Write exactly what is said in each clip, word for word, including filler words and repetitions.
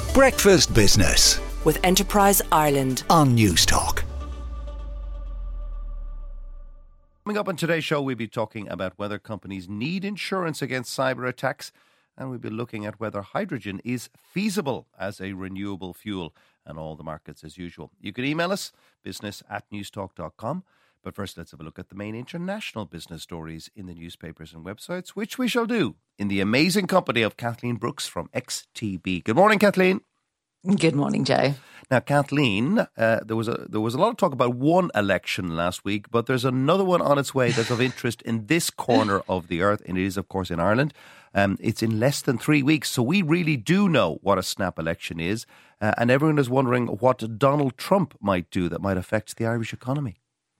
Breakfast Business with Enterprise Ireland on Newstalk. Coming up on today's show, we'll be talking about whether companies need insurance against cyber attacks, and we'll be looking at whether hydrogen is feasible as a renewable fuel, and all the markets as usual. You can email us, business at newstalk dot com. But first, let's have a look at the main international business stories in the newspapers and websites, which we shall do in the amazing company of Kathleen Brooks from X T B. Good morning, Kathleen. Good morning, Joe. Now, Kathleen, uh, there was a there was a lot of talk about one election last week, but there's another one on its way that's of interest in this corner of the earth, and it is, of course, in Ireland. Um, it's in less than three weeks, so we really do know what a snap election is, uh, and everyone is wondering what Donald Trump might do that might affect the Irish economy.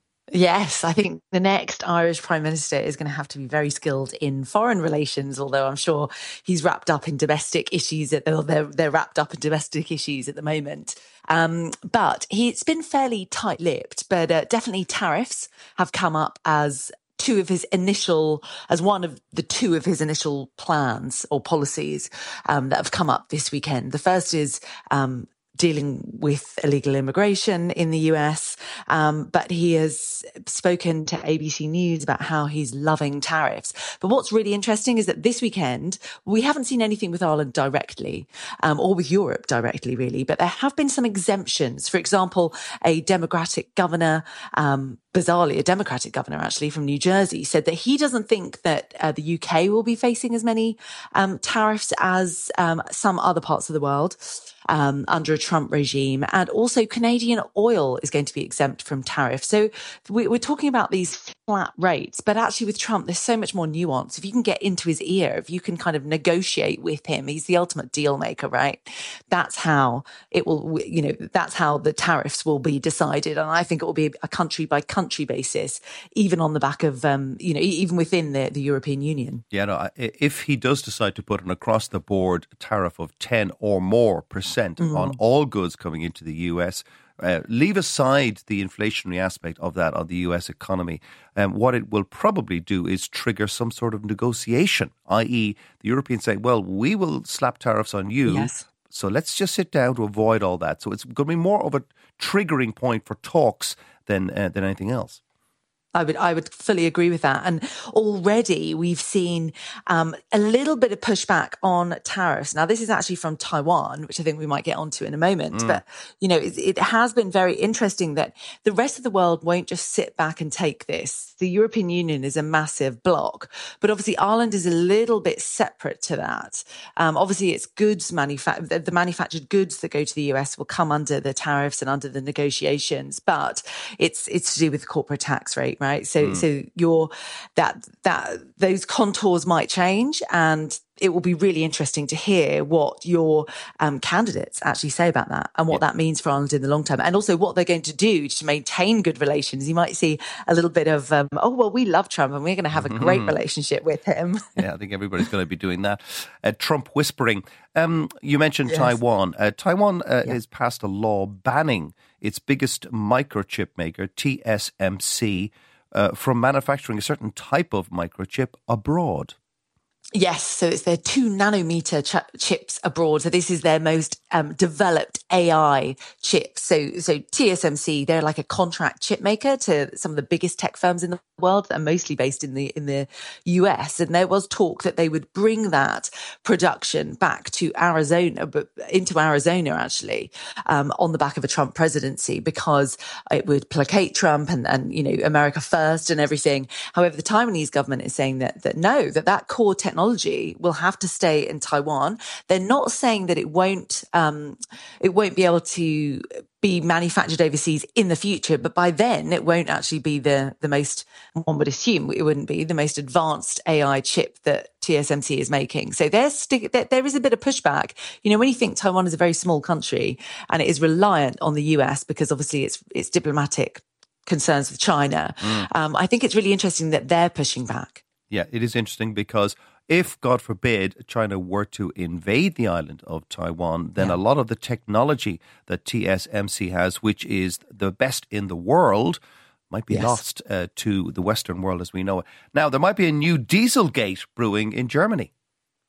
Yes, I think the next Irish Prime Minister is going to have to be very skilled in foreign relations, although I'm sure he's wrapped up in domestic issues. At, they're, they're wrapped up in domestic issues at the moment. Um, but he, it's been fairly tight-lipped, but uh, definitely tariffs have come up as two of his initial, as one of the two of his initial plans or policies um, that have come up this weekend. The first is um dealing with illegal immigration in the U S, um, but he has spoken to A B C News about how he's loving tariffs. But what's really interesting is that this weekend, we haven't seen anything with Ireland directly, um, or with Europe directly, really, but there have been some exemptions. For example, a Democratic governor, um, bizarrely, a Democratic governor, actually, from New Jersey, said that he doesn't think that uh, the U K will be facing as many um, tariffs as um, some other parts of the world um, under a Trump regime. And also Canadian oil is going to be exempt from tariffs. So we, we're talking about these flat rates, but actually with Trump, there's so much more nuance. If you can get into his ear, if you can kind of negotiate with him, he's the ultimate deal maker, right? That's how it will, you know, that's how the tariffs will be decided. And I think it will be a country by country basis, even on the back of, um, you know, even within the, the European Union. Yeah, no, if he does decide to put an across the board tariff of ten or more percent mm. on all goods coming into the U S, Uh, leave aside the inflationary aspect of that on the U S economy, um, what it will probably do is trigger some sort of negotiation, that is the Europeans say, well, we will slap tariffs on you, yes. so let's just sit down to avoid all that. So it's going to be more of a triggering point for talks than uh, than anything else. I would I would fully agree with that. And already we've seen um, a little bit of pushback on tariffs. Now, this is actually from Taiwan, which I think we might get onto in a moment. Mm. But, you know, it, it has been very interesting that the rest of the world won't just sit back and take this. The European Union is a massive bloc, but obviously Ireland is a little bit separate to that. Um, obviously, it's goods manufa- the, the manufactured goods that go to the U S will come under the tariffs and under the negotiations, but it's it's to do with the corporate tax rate. Right. So, mm. so your, that, that, those contours might change, and it will be really interesting to hear what your um, candidates actually say about that and what yeah. that means for Ireland in the long term, and also what they're going to do to maintain good relations. You might see a little bit of, um, oh, well, we love Trump and we're going to have a great relationship with him. Yeah, I think everybody's going to be doing that. Uh, Trump whispering. Um, you mentioned yes. Taiwan. Uh, Taiwan uh, yeah. has passed a law banning its biggest microchip maker, T S M C, Uh, from manufacturing a certain type of microchip abroad. Yes, so it's their two nanometer ch- chips abroad. So this is their most um, developed A I chips. So, so T S M C, they're like a contract chip maker to some of the biggest tech firms in the world that are mostly based in the in the U S. And there was talk that they would bring that production back to Arizona, but into Arizona actually, um, on the back of a Trump presidency, because it would placate Trump and, and you know America first and everything. However, the Taiwanese government is saying that that no, that that core technology will have to stay in Taiwan. They're not saying that it won't um, it won't be able to be manufactured overseas in the future, but by then it won't actually be the the most, one would assume it wouldn't be the most advanced A I chip that T S M C is making. So there's stick, there, there is a bit of pushback. You know, when you think Taiwan is a very small country and it is reliant on the U S because obviously it's it's diplomatic concerns with China, mm. um, I think it's really interesting that they're pushing back. Yeah, it is interesting because if, God forbid, China were to invade the island of Taiwan, then yeah. a lot of the technology that T S M C has, which is the best in the world, might be yes. lost uh, to the Western world as we know it. Now, there might be a new Dieselgate brewing in Germany.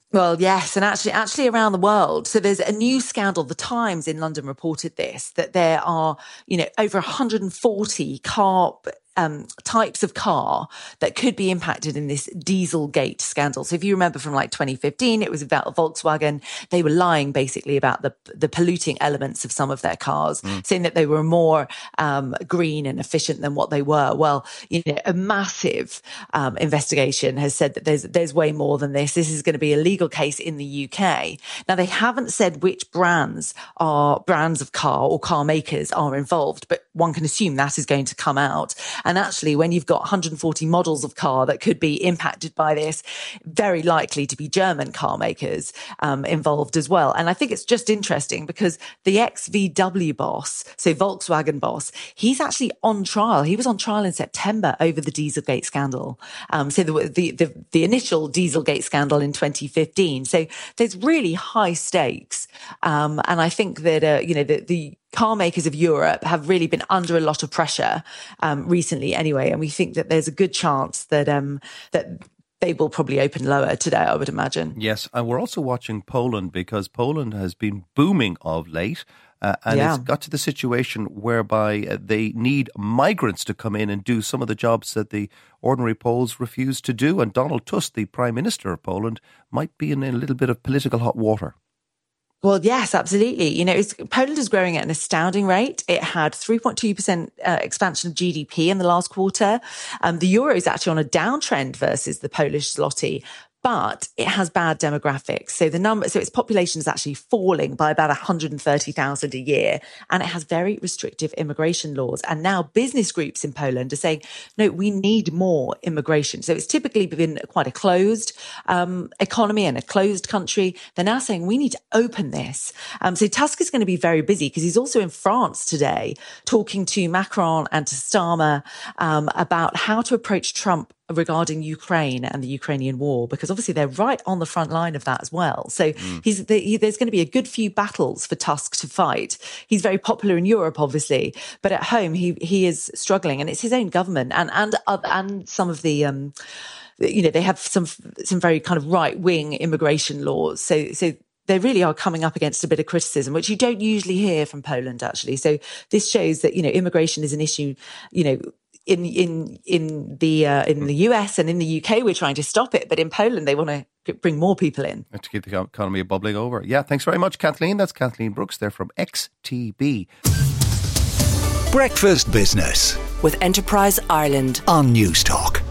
Well, yes, and actually, actually around the world. So there's a new scandal. The Times in London reported this, that there are, you know, over one hundred forty car Um, types of car that could be impacted in this Dieselgate scandal. So if you remember from like twenty fifteen, it was about Volkswagen. They were lying basically about the the polluting elements of some of their cars, mm. saying that they were more um, green and efficient than what they were. Well, you know, a massive um, investigation has said that there's there's way more than this. This is going to be a legal case in the U K. Now, they haven't said which brands are brands of car or car makers are involved, but one can assume that is going to come out. And actually, when you've got one hundred forty models of car that could be impacted by this, very likely to be German car makers um, involved as well. And I think it's just interesting because the ex-V W boss, so Volkswagen boss, he's actually on trial. He was on trial in September over the Dieselgate scandal. Um, so the, the, the, the initial Dieselgate scandal in twenty fifteen. So there's really high stakes. Um, and I think that, uh, you know, the, the car makers of Europe have really been under a lot of pressure um, recently anyway. And we think that there's a good chance that um, that they will probably open lower today, I would imagine. Yes, and we're also watching Poland because Poland has been booming of late. Uh, and yeah. It's got to the situation whereby uh, they need migrants to come in and do some of the jobs that the ordinary Poles refuse to do. And Donald Tusk, the Prime Minister of Poland, might be in a little bit of political hot water. Well, yes, absolutely. You know, it's, Poland is growing at an astounding rate. It had three point two percent uh, expansion of G D P in the last quarter. Um, the euro is actually on a downtrend versus the Polish zloty. But it has bad demographics. So the number, so its population is actually falling by about one hundred thirty thousand a year. And it has very restrictive immigration laws. And now business groups in Poland are saying, no, we need more immigration. So it's typically been quite a closed um, economy and a closed country. They're now saying we need to open this. Um, so Tusk is going to be very busy because he's also in France today talking to Macron and to Starmer um, about how to approach Trump regarding Ukraine and the Ukrainian war, because obviously they're right on the front line of that as well. So mm. he's, the, he, there's going to be a good few battles for Tusk to fight. He's very popular in Europe, obviously, but at home he he is struggling, and it's his own government and and uh, and some of the um, you know, they have some some very kind of right wing immigration laws. So so. They really are coming up against a bit of criticism, which you don't usually hear from Poland, actually. So this shows that, you know, immigration is an issue, you know, in in in the uh, in the U S and in the U K, we're trying to stop it. But in Poland, they want to bring more people in. To keep the economy bubbling over. Yeah, thanks very much, Kathleen. That's Kathleen Brooks there from X T B. Breakfast Business with Enterprise Ireland on News Talk.